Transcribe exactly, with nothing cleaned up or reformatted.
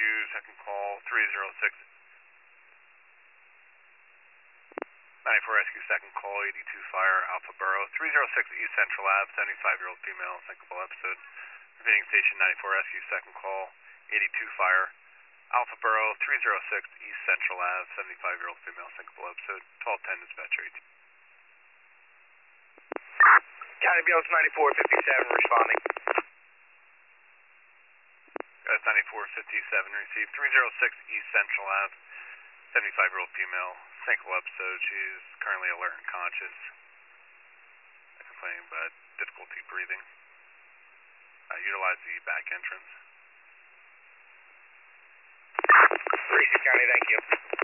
Rescue, second call, three zero six. ninety-four Rescue, second call, eighty-two Fire, Alpha Borough, three zero six East Central Ave, seventy-five-year-old female, sinkable episode. Repeating station ninety-four Rescue, second call, eighty-two Fire, Alpha Borough, three zero six East Central Ave, seventy-five-year-old female, sinkable episode, twelve ten dispatcher eighteen. County ambulance ninety-four fifty-seven responding. Guys, ninety-four fifty-seven received, three zero six East Central Ave, seventy-five-year-old female, sinkable episode. She's currently alert and conscious. Complaining about difficulty breathing. Uh, utilize the back entrance. Receive County, thank you.